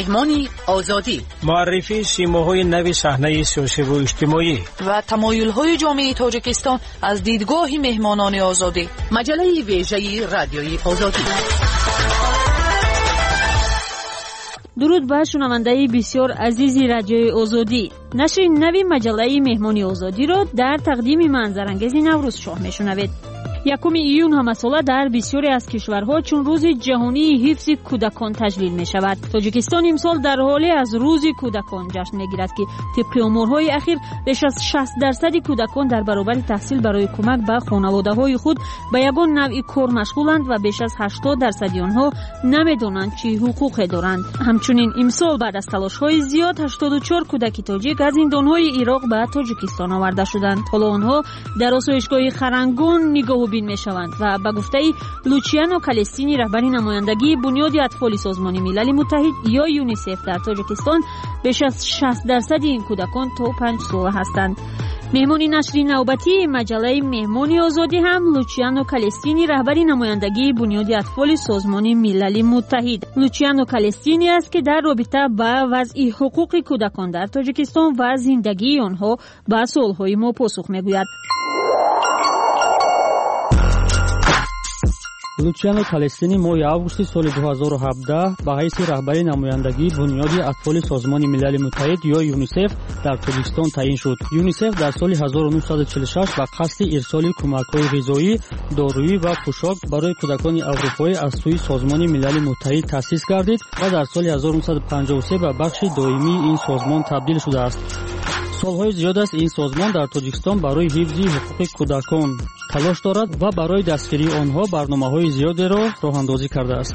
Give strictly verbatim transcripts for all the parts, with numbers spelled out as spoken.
مهمانی آزادی، معرفی سیماهای نوی صحنه سیاسی و اجتماعی و تمایل‌های جامعه تاجیکستان از دیدگاه مهمانان آزادی. مجله ویژه رادیوی آزادی. درود بر شنونده بسیار عزیزی رادیوی آزادی. نشر نوی مجله مهمانی آزادی را در تقدیم منظرانگیز نوروز شاه میشنوید. یکم ایون همساله در بسیاری از کشورها چون روز جهانی حفظ کودکان تجلیل می شود. تاجیکستان امسال در حالی از روز کودکان جشن می گیرد که طبق آمارهای اخیر بیش از شصت درصد کودکان در برابر تحصیل برای کمک به خانواده های خود به یگان نوع کار مشغولند و بیش از هشتاد درصد آنها نمیدانند چه حقوقی دارند. همچنین امسال بعد از تلاش های زیاد هشتاد و چهار کودک تاجیک از زندانهای عراق به تاجیکستان آورده شدند. حالا آنها در آسایشگاه خرنگون نگاه بین می شوند و به گفته لوچیانو کالستینی رهبر نمایندگی بنیاد اطفال سازمان ملل متحد یا یونیسف در تاجیکستان بیش از شصت درصد این کودکان تا پنج ساله هستند. مهمانی نشر نوبتی مجله مهمانی آزادی هم لوچیانو کالستینی رهبر نمایندگی بنیاد اطفال سازمان ملل متحد. لوچیانو کالستینی است که در رابطه با وضع حقوق کودکان در تاجیکستان و زندگی آنها به سوالهای ما پاسخ میگوید. لوچیانو کالستینی ماه августи соли دو هزار و هفده به حیث رهبر نمایندگی بنیاد اطفال سازمان ملل متحد یا یونیسف در تاجیکستان تعیین شد. یونیسف در سال هزار و نهصد و چهل و شش به قصد ارسال کمک‌های غذایی، دارویی و پوشاک برای کودکان اروپایی از سوی سازمان ملل متحد تأسیس گردید و در سال هزار و نهصد و پنجاه و سه به بخش دائمی این سازمان تبدیل شده است. سالهای زیاد است این سازمان در تاجیکستان برای حفظ حقوق کودکان تلاش دارد و برای دستگیری آنها برنامه‌های زیادی را راه‌اندازی کرده است.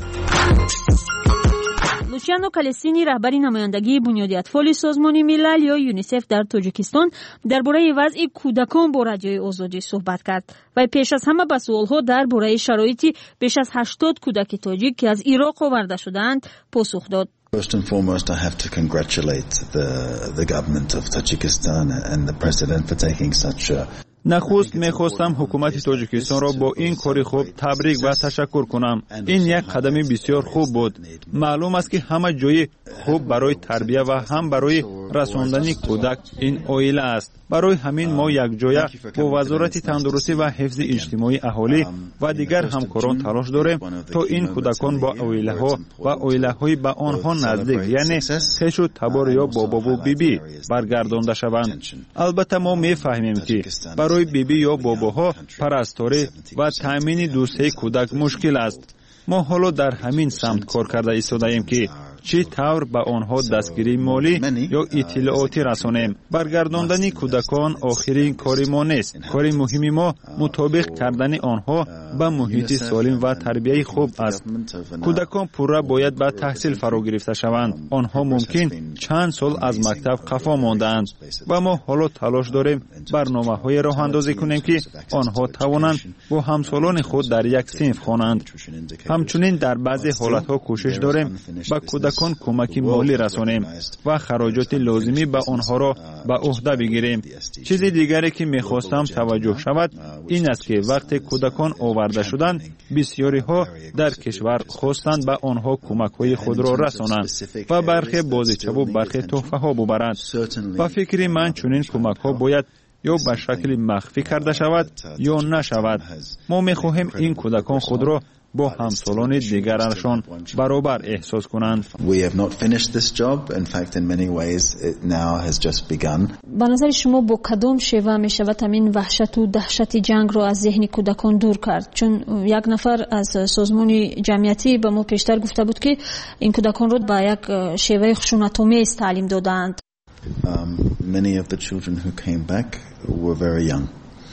لوچیانو کالستینی رهبر نمایندگی بنیاد اطفال سازمان ملل یا یونیسف در تاجیکستان درباره وضع کودکان با رادیوی آزادی صحبت کرد و پیش از همه به سوال‌ها درباره شرایط بیش از هشتاد کودک تاجیک که از عراق آورده شدند پاسخ داد. First and foremost, I have to congratulate the the government of Tajikistan and the president for taking such a نخست میخواستم حکومت تاجیکستان را با این کاری خوب تبریک و تشکر کنم. این یک قدم بسیار خوب بود. معلوم است که همه جای خوب برای تربیت و هم برای رساندن کودک این عائله است. برای همین ما یک جایه با وزارت تندرستی و حفظ اجتماعی اهالی و دیگر همکاران تلاش داریم تا این کودکان با عائله ها و عائله های به آنها نزدیک یعنی خیش و تبار یا بابا و بیبی برگردانده شوند. البته ما میفهمیم که برای بیبی یا باباها پرستاری و تامین دوستی کودک مشکل است. ما حالا در همین سمت کار کرده ایستاده‌ایم که چی طور به آنها دستگیری مالی یا اطلاعاتی رسانیم. برگرداندن کودکان آخرین کاری ما نیست. کاری مهمی ما مطابق کردن آنها به محیط سالم و تربیت خوب است. کودکان پورا باید به تحصیل فرا گرفته شوند. آنها ممکن چند سال از مکتب خفا ماندند و ما حالا تلاش داریم برنامه‌های راه اندازی کنیم که آنها توانند با همسالان خود در یک صنف خوانند. همچنین در بعضی حالت‌ها کوشش داریم به کودکان کمک مالی رسانیم و خراجات لازمی به آنها را به عهده بگیریم. چیز دیگری که می‌خواستم توجه شود این است که وقتی کودکان آورده شدند بسیاری ها در کشور خواستند به آنها کمک‌های خود را رسانند و برخی بازیچه و برخی تحفه ها ببرند. و فکر من چنین کمک‌ها باید یا به شکل مخفی کرده شود یا نشود. ما می‌خواهیم این کودکان خود را با همسالان دیگرشان برابر احساس کنند. We have not finished this job. In fact, in many ways, it now has just begun. به نظر شما با کدام شیوه می شود همین وحشت و دهشت جنگ را از ذهن کودکان دور کرد؟ چون یک نفر از سازمان جمعیتی به ما پیشتر گفته بود که این کودکان را با یک شیوه خشونت‌آمیز تعلیم دادند. Um, many of the children who came back were very young.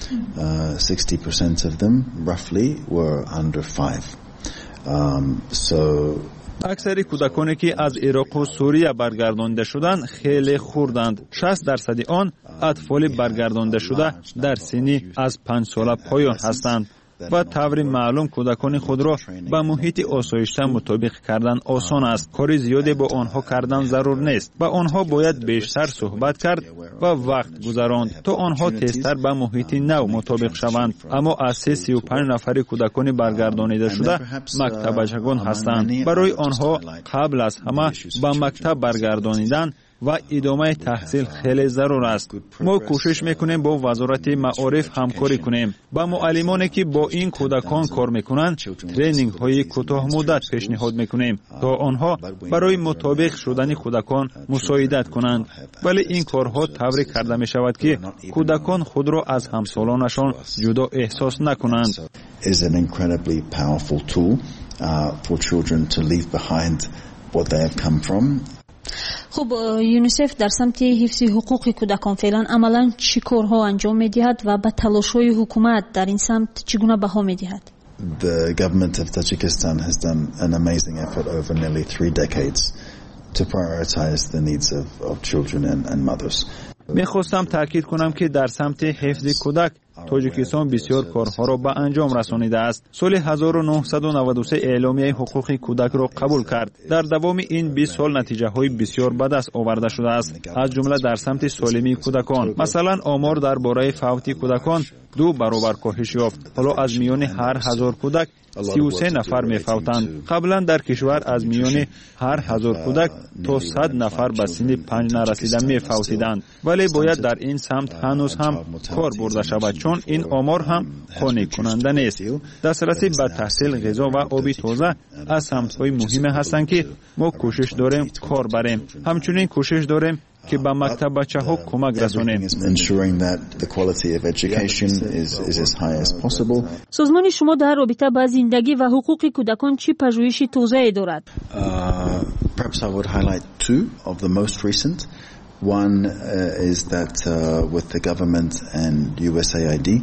Uh, sixty percent of them, roughly, were under five. Um, so اکثر کودکانی که از عراق و سوریه برگردانده شدند خیلی خوردند. شصت درصد آن اطفال برگردانده شده در سنی از پنج ساله پایان هستند. و طور معلوم کودکان خود را به محیط آسایشته مطابق کردن آسان است. کار زیادی با آنها کردن ضرور نیست. با آنها باید بیشتر صحبت کرد و وقت گذراند تا آنها تیزتر به محیط نو مطابق شوند. اما از سی و پنج نفر کودکان برگردانیده شده مکتبچگان هستند. برای آنها قبل از همه به مکتب برگردانیدن و ادامه تحصیل خیلی ضرور است. ما کوشش میکنیم با وزارت معارف همکاری کنیم. با معلمانی که با این کودکان کار میکنند ترینینگ های کوتاه مدت پیشنهاد میکنیم تا آنها برای مطابق شدن کودکان مساعدت کنند. ولی این کارها طوری کرده می شود که کودکان خود را از همسالانشان جدا احساس نکنند. is an incredibly powerful tool uh, for children to leave behind what they have come from. خب یونیسف در سمت حفظ حقوق کودکان فعلا عملا چی کارها انجام میدهد و به تلاش‌های حکومت در این سمت چگونه بها میدهد؟ The government of Tajikistan has done an amazing effort over nearly three decades to prioritize the needs of, of children and, and mothers. میخواستم تاکید کنم که در سمت حفظ کودک تاجیکستان بسیار کارها را به انجام رسانیده است. سال هزار و نهصد و نود و سه اعلامیه حقوق کودک را قبول کرد. در دوام این بیست سال نتیجه های بسیار به دست آورده شده است، از جمله در سمت سالمی کودکان. مثلا آمار درباره فوت کودکان دو برابر کاهش یافت. حالا از میان هر هزار کودک سی و سه نفر میفوتند. قبلا در کشور از میان هر هزار کودک تا صد نفر به سن پنج نرسیده میفوتیدند. ولی باید در این سمت هنوز هم کار برده شود، چون این آمار هم قانع کننده نیست. دسترسی به تحصیل، غذا و آب تازه از سمت‌های مهم هستند که ما کوشش داریم کار بریم. همچنین کوشش داریم که به مکتب بچه‌ها کمک رسانیم. سازمان شما در رابطه با زندگی و حقوق کودکان چه پژوهش توسعه دارد؟ Perhaps I would highlight two of the most recent. One uh, is that uh, with the government and U S A I D.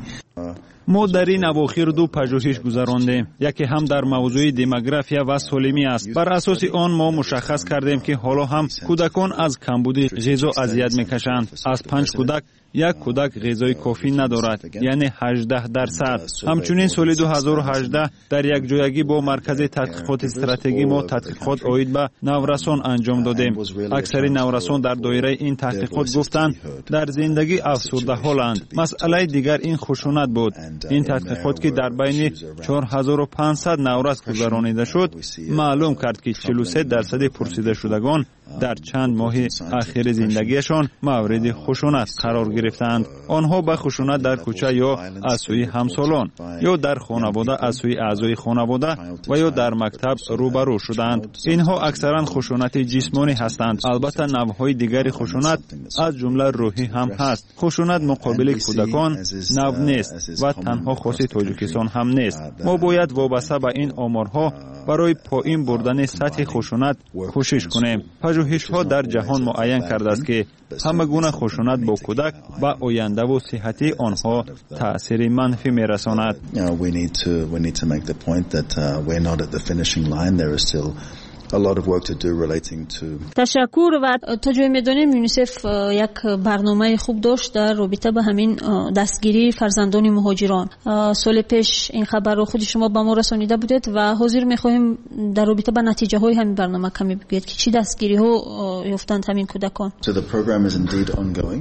ما در این اواخر دو پژوهش گذراندیم. یکی هم در موضوع دموگرافیا و سالمی است. بر اساس آن ما مشخص کردیم که حالا هم کودکان از کمبود غذا اذیت میکشند. از پنج کودک یک کودک غذای کافی ندارد، یعنی هجده درصد. همچنین سال دو هزار و هجده در یک جایگی با مرکز تحقیقات استراتژی ما تحقیقات عاید به نورسان انجام دادیم. اکثر نورسان در دایره این تحقیقات گفتند در زندگی افسرده حالند. مسئله دیگر این خشونت بود. این تحقیقات که در بین چهار هزار و پانصد نورس گذرانیده شد معلوم کرد که چهل و سه درصد پرسیده شدگان در چند ماه اخیر زندگیشان مورد خشونت قرار گرفتند. آنها به خشونت در کوچه یا از سوی همسالان یا در خانواده از سوی اعضای خانواده و یا در مکتب روبرو شدند. اینها اکثرا خشونت جسمانی هستند. البته نوع‌های دیگری خشونت از جمله روحی هم هست. خشونت مقابل کودکان نو نیست و تنها خاص تاجیکستان هم نیست. ما باید وابسته به این آمارها برای پایین بردن سطح خشونت کوشش کنیم. پژوهش‌ها در جهان معین کرده است که همه گونه خشونت با کودک به آینده و صحتی آنها تأثیر منفی می‌رساند. We need to we need to make the point that uh, we're not at the finishing line. There is still a lot of work to do relating to. تشکر. و تا جایی می‌دانیم یونیسف یک برنامه خوب داشت در رابطه با همین دستگیری فرزندان مهاجران. سال پیش این خبر رو خود شما به ما رسانیده بودید و حاضر می‌خواهیم در رابطه با نتیجه‌های همین برنامه کمی بگویید که چه دستگیری‌ها یافتند همین کودکان. So the program is indeed ongoing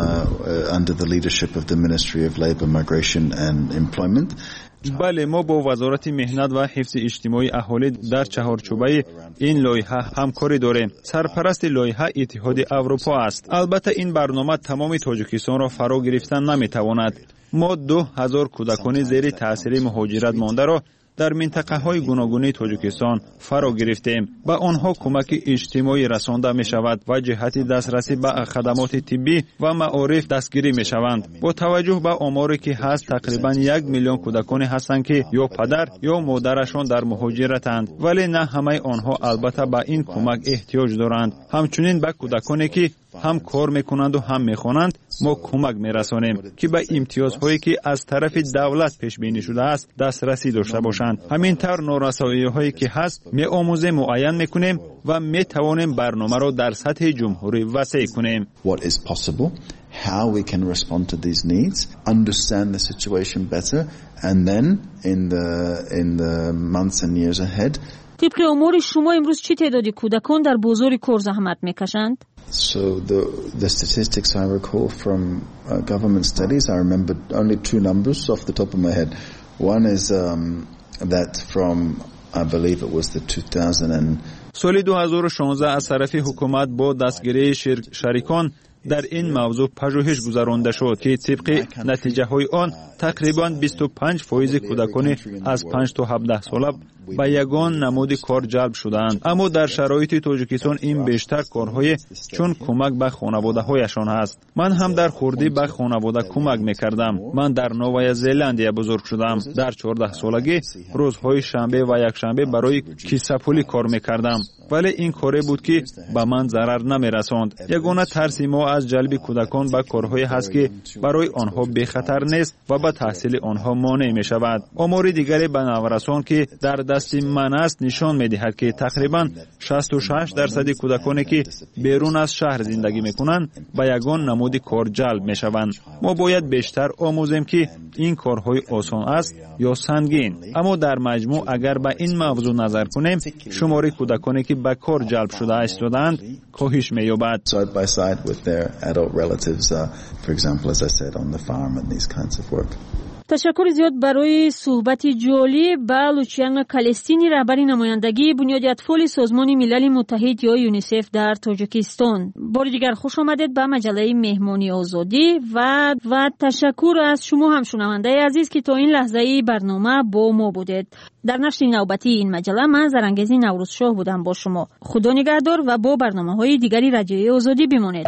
uh, under the leadership of the Ministry of Labour, Migration and Employment. بله، ما با وزارت مهنت و حفظ اجتماعی اهالی در چهارچوبه این لایحه همکاری داریم. سرپرست لایحه اتحاد اروپا است. البته این برنامه تمام تاجیکستان را فرا گرفتن نمیتواند. ما دو هزار کودکان زیر تاثیر مهاجرت مانده را در منطقه های گوناگون تاجیکستان فرا گرفتیم. با آنها کمک اجتماعی رسانده می شود و جهت دسترسی به خدمات طبی و معارف دستگیری می شوند. با توجه به آماری که هست تقریبا یک میلیون کودکانی هستند که یا پدر یا مادرشان در مهاجرتند، ولی نه همه آنها البته به این کمک احتیاج دارند. همچنین به کودکانی که هم کار میکنند و هم میخوانند ما کمک میرسانیم که به امتیازهایی که از طرف دولت پیش بینی شده است دسترسی داشته باشند. همینطور نارسایی‌هایی که هست می آموزه معین میکنیم و می توانیم برنامه را در سطح جمهوری وسیع کنیم. What is possible, how we can respond to these needs, understand the situation better, and then in the in the months and years ahead. طبق امور شما امروز چه تعدادی کودکان در بازار کار زحمت میکشند؟ So the the statistics I recall from uh, government studies, I remember only two numbers off the top of my head. One is um, that from, I believe it was the two thousand. سال دو هزار و شانزده از طرف حکومت با دستگیری شریکان در این موضوع پژوهش گذرانده شد که طبق نتیجه های آن تقریباً بیست و پنج فیصد کودکان از پنج تا هفده ساله به یگان نمود کار جلب شدند. اما در شرایط تاجیکستان این بیشتر کارهای چون کمک به خانواده هایشان است. من هم در خوردی به خانواده کمک میکردم. من در نوآ زلندیا بزرگ شدم. در چهارده سالگی روزهای شنبه و یک شنبه برای کیسه پولی کار میکردم. ولی این کاری بود که به من ضرر نمیرساند. یگانه ترس ما از جلب کودکان به کارهایی هست که برای آنها بی خطر نیست و به تحصیل آنها مانع می شود. آمار دیگری به نورسان که در دست من است نشان می دهد که تقریبا شصت و شش درصد کودکانی که بیرون از شهر زندگی می کنند به یگان نمود کار جلب می شوند. ما باید بیشتر آموزیم که این کارهای آسان است یا سنگین. اما در مجموع اگر به این موضوع نظر کنیم شمار کودکانی که به کار جلب شده ایستادند کاهش می یابد. Side by side with their adult relatives, uh, for example, as I said, on the farm and these kinds of work. تشکر زیاد برای صحبت جالب با لوچیان کالستینی رهبر نمایندگی بنیاد اطفال سازمان ملل متحد یا یونیسف در تاجیکستان. بار دیگر خوش آمدید به مجله مهمانی آزادی و و تشکر از شما هم شنونده عزیز که تا این لحظه برنامه با ما بودید. در نشر نوبتی این مجله من زرنگزی نوروز شاه بودم با شما. خدا نگهدار و با برنامه‌های دیگری رادیوی آزادی بمانید.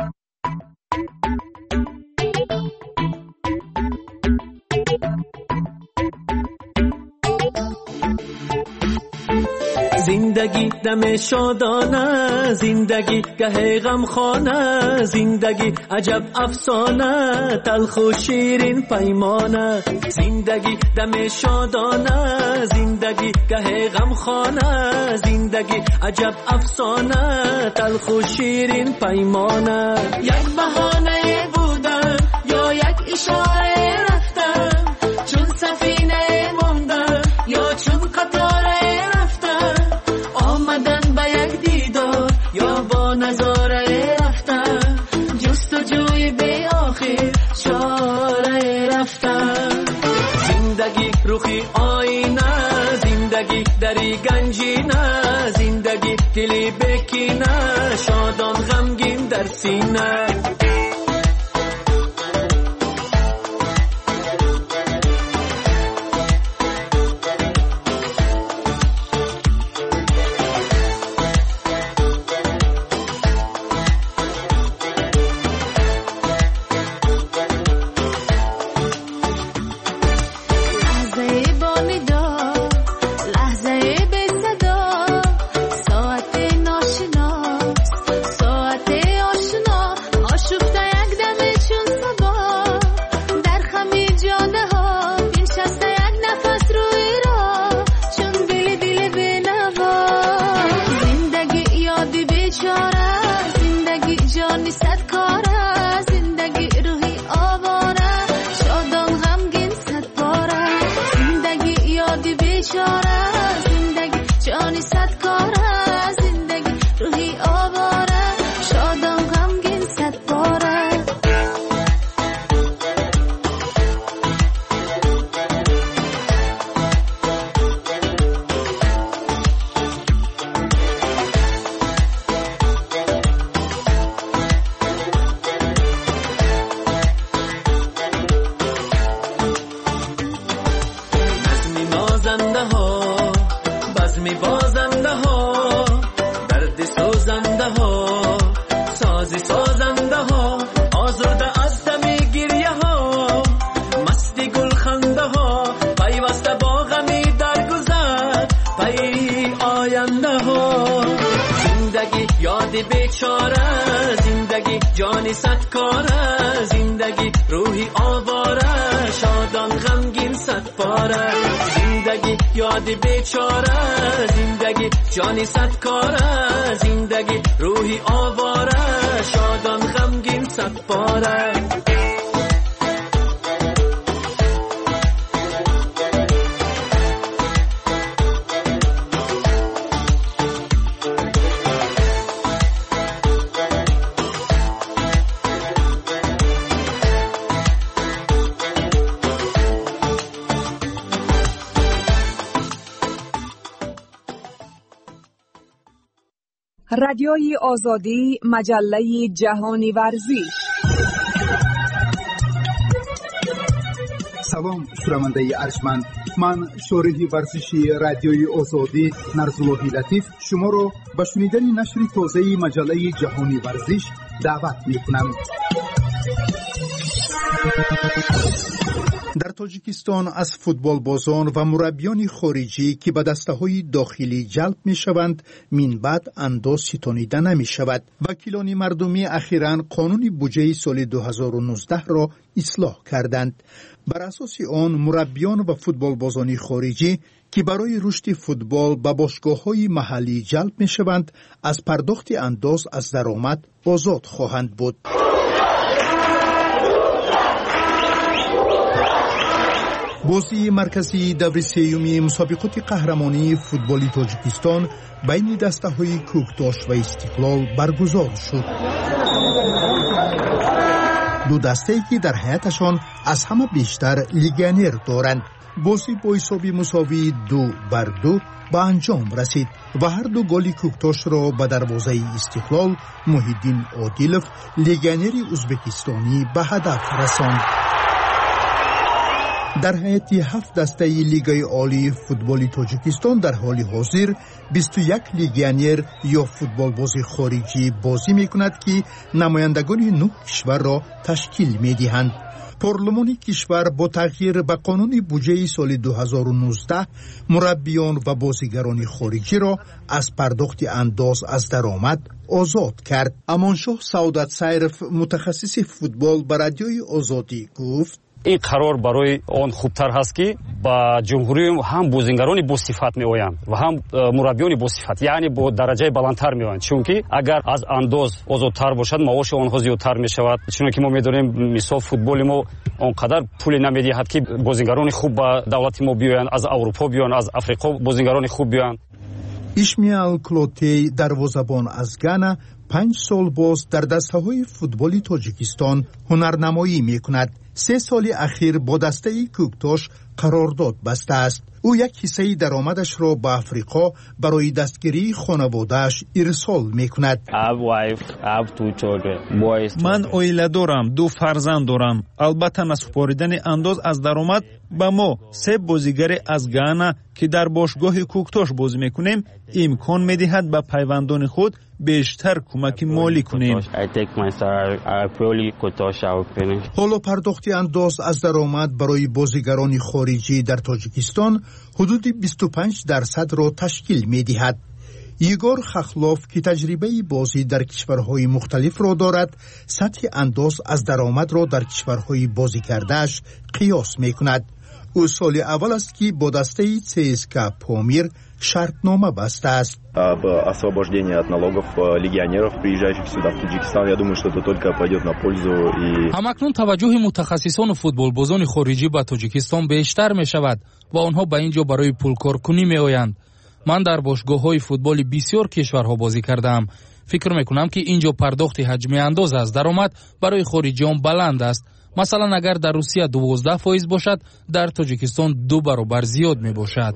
زندگی دم شادانه، زندگی گه غمخانه، زندگی عجب افسانه، تلخ و شیرین پیمانه. زندگی دم شادانه، زندگی گه غمخانه، زندگی عجب افسانه، تلخ و شیرین پیمانه. یک بهانه بودن یا یک اشاره رفتن، چون سفینه موندن یا چون قطاره یا با نظاره رفتن، جستجوی بی آخر چاره رفتن. زندگی روخی آینه، زندگی دری گنجینه، زندگی دلی بکینه، شادان غمگین در سینه. بیچاره، زندگی جانی صدکاره، زندگی روحی آواره، شادان غمگین صدپاره. زندگی یاد بیچاره، زندگی جانی صدکاره، زندگی روحی آواره، شادان غمگین صدپاره. رادیوی آزادی، مجله جهانی ورزش. سلام شنونده ارجمند، من شارح ورزشی رادیوی آزادی نرزاللهی لطیف شما را به شنیدن نشر تازه مجله جهانی ورزش دعوت می‌کنم. در تاجیکستان از فوتبال بازان و مربیان خارجی که به دسته‌های داخلی جلب می‌شوند من بعد انداز ستانیده نمی‌شود. وکیلان مردمی اخیراً قانون بودجه سال دو هزار و نوزده را اصلاح کردند. بر اساس آن مربیان و فوتبال بازان خارجی که برای رشد فوتبال به باشگاه‌های محلی جلب می‌شوند از پرداخت انداز از درآمد آزاد خواهند بود. بازی مرکزی دور سیوم مسابقات قهرمانی فوتبال تاجیکستان بین دسته‌های کوکتاش و استقلال برگزار شد. دو دسته‌ای که در حیاتشان از همه بیشتر لیگانر دارند. بازی با حساب مساوی دو بر دو به انجام رسید و هر دو گل کوکتاش را به دروازه استقلال محیدین عادلوف لیگانر ازبکستانی به هدف رساند. در حیات هفت دسته لیگ عالی فوتبال تاجیکستان در حال حاضر بیست و یک لیگانر یا فوتبال باز خارجی بازی می کند که نمایندگان نه کشور را تشکیل می دهند. پارلمان کشور با تغییر به قانون بودجه سال دو هزار و نوزده مربیان و بازیگران خارجی را از پرداخت انداز از درآمد آزاد کرد. امانشاه سعادت سیرف متخصص فوتبال به رادیوی آزادی گفت: این قرار برای آن خوبتر هست که با جمهوری هم بازیگران با صفت می آیند و هم مربیان با صفت، یعنی با درجه بلندتر می آیند، چون که اگر از انداز آزادتر باشد معاش آنها زیادتر می شود، چون که ما می دانیم مثال فوتبال ما آنقدر پول نمی دهد که بازیگران خوب با دولت ما بیایند، از اروپا بیایند، از افریقا بازیگران خوب بیایند. اشمیل کلوتی دروازه‌بان از گانا پنج سال باز در دسته‌های فوتبال تاجیکستان هنرنمایی می‌کند. سه سال اخیر با دسته کوکتاش قرارداد بسته است. او یک حصه درآمدش را به افریقا برای دستگیری خانواده‌اش ارسال می‌کند. من عائله دارم، دو فرزند دارم. البته نسپاریدن انداز از درآمد به ما سه بازیگر از گانا که در باشگاه کوکتاش بازی می‌کنیم امکان می‌دهد به پیوندان خود بیشتر کمک مالی کنیم. حالا پرداخت انداز از درآمد برای بازیگران خارجی در تاجیکستان حدود بیست و پنج درصد را تشکیل می‌دهد. یگور خخلوف که تجربه بازی در کشورهای مختلف را دارد، سطح انداز از درآمد را در کشورهای بازی کردهش قیاس می‌کند. او سال اول است که با دسته سی اس کے پامیر شرطنامه بسته است. об освобождении от налогов легионеров, приезжающих сюда в Таджикистан. Я думаю, что это только пойдет на пользу и همکنون توجه متخصصان فوتبالبازان خارجی به تاجیکستان بیشتر می شود و آنها به اینجا برای پولکار کنی می آیند. من در باشگاه‌های فوتبال بسیار کشورها بازی کردم. فکر میکنم که اینجا پرداخت حجم انداز از درآمد برای خارجیان بلند است. مثلا اگر در روسیه دوازده فایز باشد، در تاجیکستان دو برابر زیاد می باشد.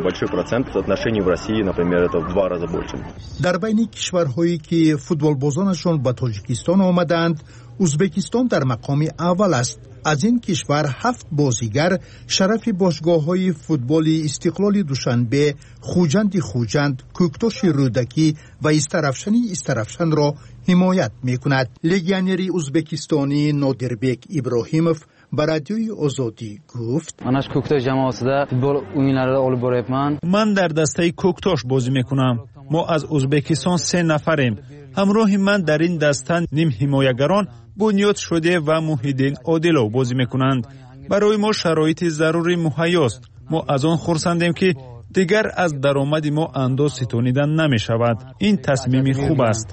در بین کشورهایی که فوتبال بازانشان به تاجیکستان آمدند، ازبکستان در مقام اول است. از این کشور هفت بازیگر شرف باشگاه‌های فوتبال استقلال دوشنبه، خوجند خوجند، کوکتاش رودکی و استرفشن استرفشن را حمایت می‌کند. لگیانری ازبکستانی نادربک ابراهیموف به رادیوی آزادی گفت: من در دسته کوکتاش بازی می‌کنم. ما از ازبکستان سه نفریم. همراه من در این دسته نیم حمایتگران بنیاد شده و محیدین عادلوف بازی میکنند. برای ما شرایط ضروری مهیاست. ما از آن خرسندیم که دیگر از درآمد ما انداز ستانیدن نمی شود. این تصمیم خوب است.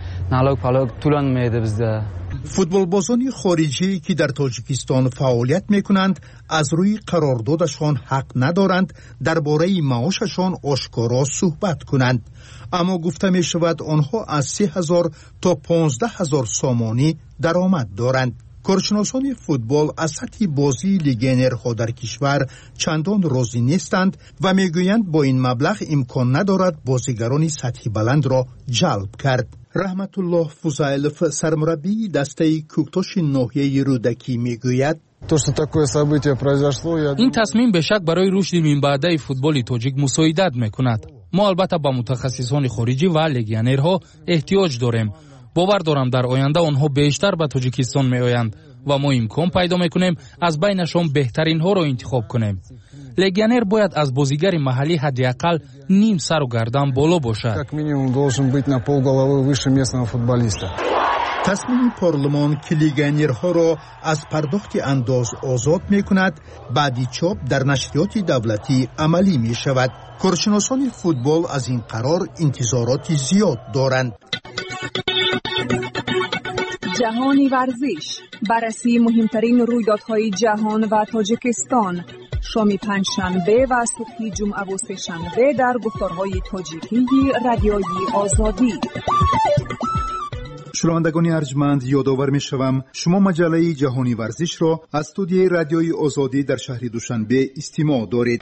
فوتبال بازان خارجی که در تاجیکستان فعالیت میکنند از روی قراردادشان حق ندارند درباره معاششان آشکارا صحبت کنند، اما گفته می شود آنها از سه هزار تا پانزده هزار سامانی درآمد دارند. کارشناسان فوتبال از سطح بازی لیگیونرها در کشور چندان راضی نیستند و میگویند با این مبلغ امکان ندارد بازیگران سطح بلند را جلب کرد. رحمت الله فوزایلوف سرمربی دسته کوکتاش ناحیه رودکی میگوید این تصمیم به شک برای رشد منبعده فوتبال تاجیک مساعدت میکند. ما البته با متخصصان خارجی و لیگیونرها احتیاج داریم. باور دارم در آینده آنها بیشتر به تاجیکستان میآیند و ما امکان پیدا میکنیم از بینشان بهترین ها را انتخاب کنیم. لیگیونر باید از بازیگر محلی حداقل نیم سر و گردن بالا باشد. تصمیم پارلمان که لیگیونرها را از پرداخت انداز آزاد میکند بعدی چاپ در نشریات دولتی عملی می شود. کارشناسان فوتبال از این قرار انتظارات زیاد دارند. جهانی ورزش، بررسی مهمترین رویدادهای جهان و تاجیکستان، شام پنجشنبه و صبح جمعه و سه‌شنبه در گفتارهای تاجیکی رادیوی آزادی. شنوندگان ارجمند، یادآور می‌شوم شما مجله جهانی ورزش را از استودیوی رادیوی آزادی در شهر دوشنبه استماع دارید.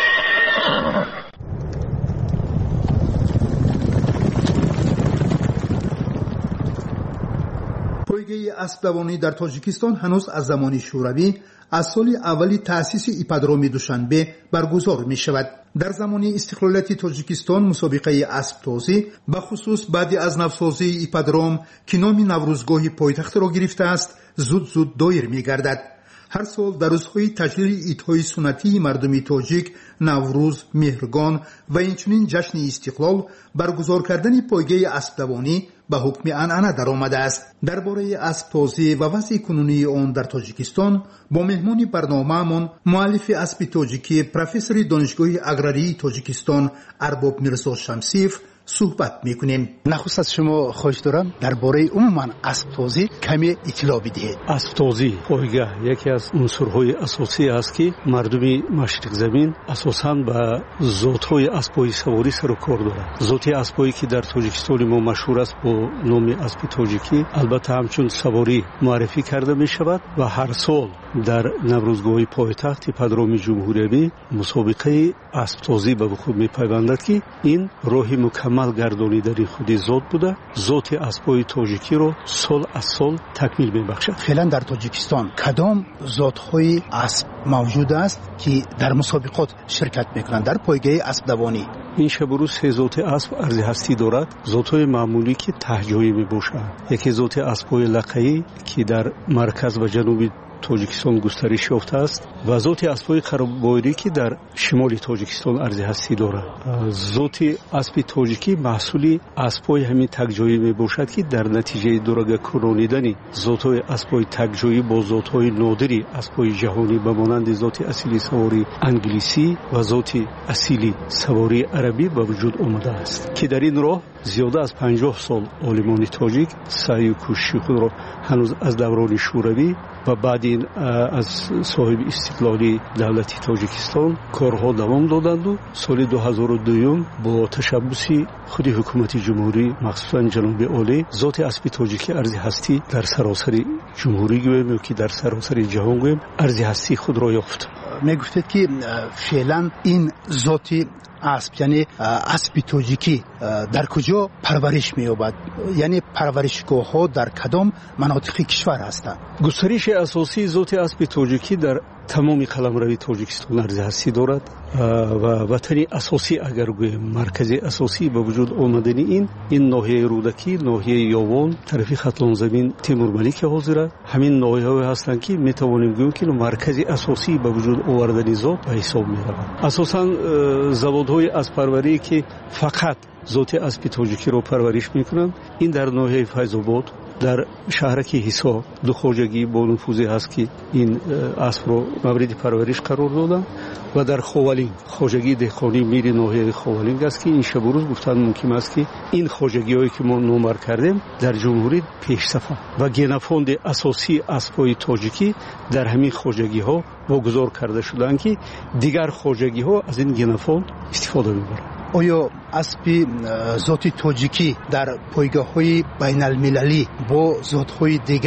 پایگاه اسب دوانی در تاجیکستان هنوز از زمان شوروی از سال اولی تأسیس ایپادروم دوشنبه برگزار می شود. در زمان استقلالیت تاجیکستان مسابقه اسب تازی به خصوص بعد از نوسازی ایپادروم که نام نوروزگاه پایتخت را گرفته است زود زود دایر می گردد. هر سال در روزهای تجلیل عیدهای سنتی مردم تاجیک نوروز، مهرگان و اینچنین جشن استقلال برگزار کردن پایگاه اسب دوانی به حکم عنعنه در آمده است. درباره اسب تازی و وضع کنونی آن در تاجیکستان با مهمان برنامه‌مان مؤلف اسب تاجیکی پروفسور دانشگاه اگراری تاجیکستان ارباب میرزا شمسیف صحبت میکنیم. نخست از شما خواهش دارم درباره عموما اسب تازی کمی اطلاع بدهید. اسب تازی پایگاه یکی از عنصرهای اساسی است که مردم مشرق زمین اساساً به ذات‌های اسب‌های سواری سر و کار دارند. ذات اسب‌هایی که در تاجیکستان ما مشهور است با نام اسب تاجیکی البته همچون سواری معرفی کرده می شود و هر سال در نوروزگاه پایتخت ایپادروم جمهوری مسابقه اسب تازی به وقوع می پیوندد که این راهی مکمل گردانیدن خود ذات بوده. ذات اسب‌های تاجیکی رو سال از سال تکمیل می بخشد. فعلا در تاجیکستان کدام ذات‌های اسب موجود است که در مسابقات شرکت میکنند در پایگاه اسب دوانی؟ این شبروز سه ذات اسب ارزی هستی دارد. ذات‌های معمولی که تهجویی می باشند. یکی ذات اسب‌های لقایی که در مرکز و جنوب تاجیکستان گسترش یافته است و ذات اسب‌های خراب‌بایری که در شمال تاجیکستان ارزی هستی دارد. ذات اسب تاجیکی محصولی اسب‌های همین تکجایی می باشد که در نتیجه درگه کنانیدن ذات‌های اسب‌های تکجایی با ذات‌های نادری اسب‌های جهانی به مانند ذات اصلی سواری انگلیسی و ذات اصلی سواری عربی به وجود آمده است که در این راه زیاده از پنجاه سال عالمان تاجیک سعی و کوشش خود را هنوز از دوران شوروی و بعد این از صاحب استقلالی دولتی تاجیکستان کارها دوام دادند و سال دو هزار و دو با تشبثی خود حکومت جمهوری مخصوصا جناب عالی ذات اسب تاجیکی ارزی هستی در سراسر جمهوری گویم که در سراسر جهان گویم ارزی هستی خود را یافت. می گفتید که فعلا این ذاتی اسب یعنی اسب تاجیکی در کجا پرورش می‌یابد؟ یعنی پرورشگاه ها در کدام مناطق کشور هستند؟ گسترش اساسی ذات اسب تاجیکی در تمام قلمرو تاجیکستان ارزی هستی دارد و وطن اساسی اگر گویم مرکز اساسی به وجود آمدن این این ناحیه رودکی، ناحیه یاوان، طرفی خطلان زمین تیمور ملیک حاضر همین ناحیه‌ها هستند که می توانیم گوییم که مرکز اساسی به وجود آوردن ذات به حساب می‌روند. اساساً زوادهای اسب‌پروری که فقط ذات اسب تاجیکی رو پرورش می‌کنند این در ناحیه فیض‌آباد در شهرک حصار دو خواجگی با نفوذی هست که این اسب رو مورد پرورش قرار دادن و در خوالین خواجگی دهقانی میری ناحیه خوالین است که این شب و روز گفتن ممکن است که این خواجگی هایی که ما نمر کردیم در جمهوری پیش‌صفه و گنفاند اساسی اسب‌های تاجیکی در همین خواجگی ها واگذار کرده شدند که دیگر خواجگی ها از این گنفاند استفاده می‌برند. آیا اسب ذات تاجیکی در پایگاه‌های بین‌المللی با ذات‌های دیگر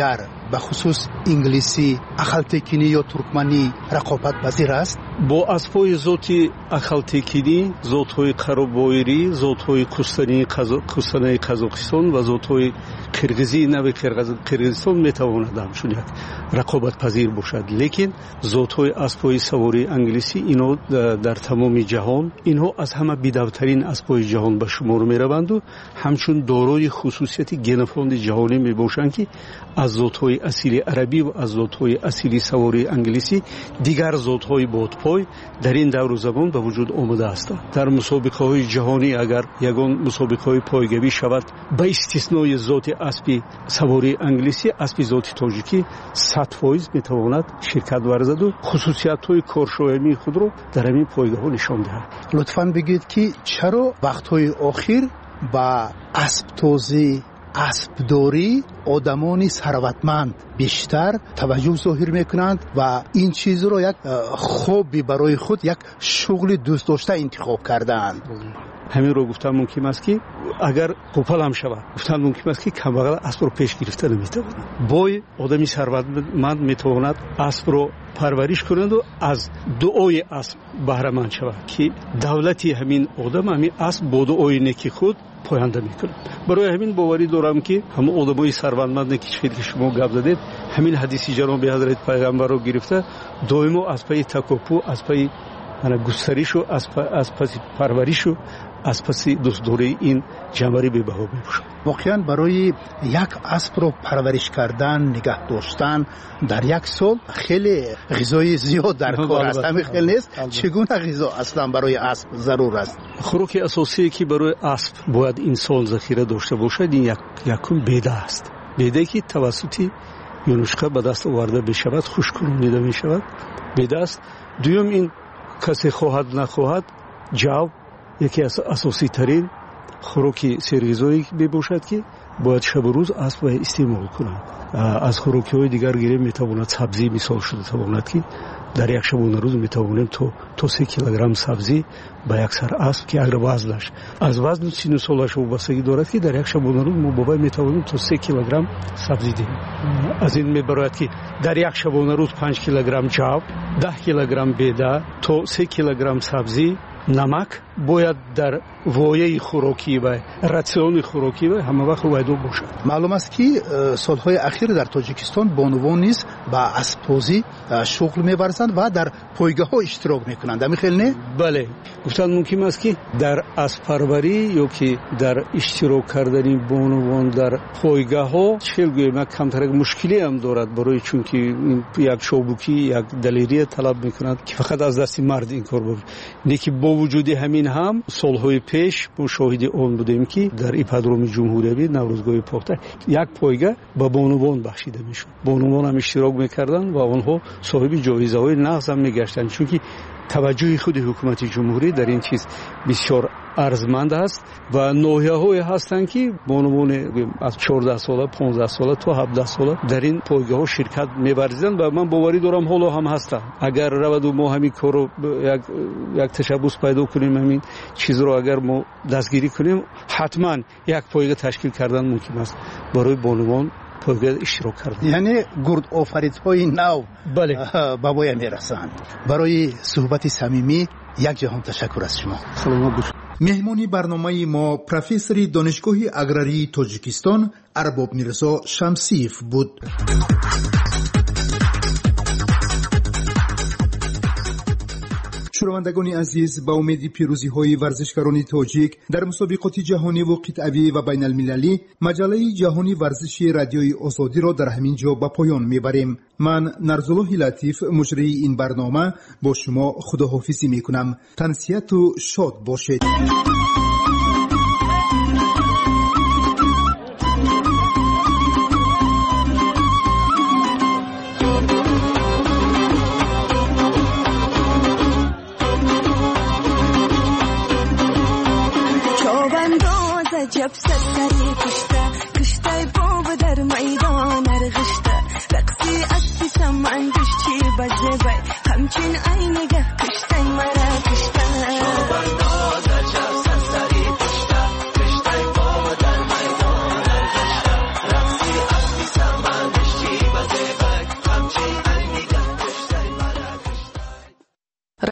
به خصوص انگلیسی اخالتکینی یا ترکمنی رقابت پذیر است؟ با اسب‌های ذاتی اخالتکینی، ذات‌های قرابویری، ذات‌های کوستانی کوستانه قزاقستان و ذات‌های قرغیزی نوع قرغیزستان میتواند همچون یک رقابت پذیر باشد. لیکن ذات‌های اسب‌های سواری انگلیسی اینا در تمام جهان اینها از همه بی‌دوترین اسب‌های جهان به شمار می‌روند و همچون دارای خصوصیت گنفاند جهانی میباشند که از ذات‌های اصیل عربی و از ذات‌های اصیل سواری انگلیسی دیگر ذات‌های بادپای در این دور و زمان به وجود آمده است. در مسابقه‌های جهانی اگر یگان مسابقه‌های پایگویی شود به استثنای ذات اسب سواری انگلیسی، اسب ذات تاجیکی صد فیصد میتواند شرکت ورزد و خصوصیت‌های کارشایمی خود را در این پایگاه نشان دهد. لطفاً بگید که چرا وقت‌های اخیر با اسب توزی اسبداری آدمان ثروتمند بیشتر توجه ظاهر میکنند و این چیز رو یک خوبی برای خود، یک شغل دوست داشته انتخاب کردند. همین رو گفتم ممکن است که اگر قوپل هم شود گفتم ممکن است که کمبغل اسب رو پیش گرفته نمیتواند. بای آدمی ثروتمند میتواند اسب رو پرورش کنند و از دعای اسب بهره مند شود که دولتی همین آدم همین اسب با دعای نیکی خود پاینده میکنه. برای همین باوری دارم که همه آدمای ثروتمند که شما گپ زدید همین حدیثی جناب حضرت پیغمبر رو گرفته دائما از پای تکاپو، از پای گسترش و از پس پرورش و از پس دوستداری این جنبری به بها میباشد. واقعا برای یک اسب رو پرورش کردن، نگه داشتن در یک سال خیلی غذای زیاد در کار است. همین خیلی نیست. چگونه غذا اصلا برای اسب ضرور است؟ خوراک اساسی که برای اسب باید این سال ذخیره داشته باشد این یک یکم بیده است. بیده که توسط یونشکا به دست آورده بشود، خشک کنونیده میشود. بیده است. دوم این کسی خواهد نخواهد جو یکی از اساسی ترین خوراک سرغذایی باشد که باید شب و روز اسب استعمال کنند. از خوراکی های دیگر گیره میتواند سبزی مثال شده تواند که در یک شبانه روز میتوانیم تو تو سه کیلوگرم سبزی به یک سر اسب که اگر وزنش از وزن سی سالش وابستگی دارد که در یک شبانه روز ما بابا میتوانیم تو سه کیلوگرم سبزی دهیم. از این میبراید که در یک شبانه روز پنج کیلوگرم جو، ده کیلوگرم بیده، تو سه کیلوگرم سبزی، نمک باید در وایه خوراکی و راسیون خوراکی و همه وقت وایدو باشد. معلوم است که سالهای اخیر در تاجیکستان بانوان نیز با اسب‌توزی شغل می‌ورزند و در پایگاه‌ها اشتراک می‌کنند. همین خیلی نه؟ بله. گفتن ممکن است که در اسب پروری یا که در اشتراک کردن بانوان در پایگاه‌ها چه گویم کمتر مشکلی هم دارد برای چون که یک شوبوکی یک دلیری طلب می‌کند که فقط از دست مرد این کار بود. نه که با وجود همین هم سالهای پیش ما شاهد آن بودیم که در ایپادروم جمهوری نوروزگاه پخته یک پایگاه به بانوان بخشیده میشد. بانوان هم اشتراک میکردند و آنها صاحب جایزه های نغز هم میگشتند چون که توجه خود حکومت جمهوری در این چیز بسیار ارزمند است و نوحه‌های هستند که بانوان از چهارده ساله، پانزده ساله تا هفده ساله در این پایگاه‌ها شرکت می‌ورزند و من باوری دارم حالا هم هستند. اگر رود و ما همین کارو یک یک تشبث پیدا کنیم، همین چیز رو اگر ما دستگیری کنیم، حتما یک پایگاه تشکیل کردن ممکن است برای بانوان پایگاه اشتراک کردن. یعنی گرد آفریدهای نو بله بابای میرسند. برای صحبت صمیمی یک جهان تشکر از شما. سلام باشید. مهمانی برنامه ما پروفسور دانشگاه اگراری تاجیکستان ارباب میرزا شمسیف بود. شنوندگان عزیز، با امید پیروزی های ورزشکاران تاجیک در مسابقات جهانی و قطعی و بین المللی، مجله جهانی ورزشی رادیوی آزادی را در همین جا به پایان میبریم. من نرزالله لطیف مجری این برنامه با شما خداحافظی میکنم. تنسیت و شاد باشید. جب سرسری کشته کشته باب در میدان ارغشته رقصی اسبی سمندش چی بزه بای همچین عینگه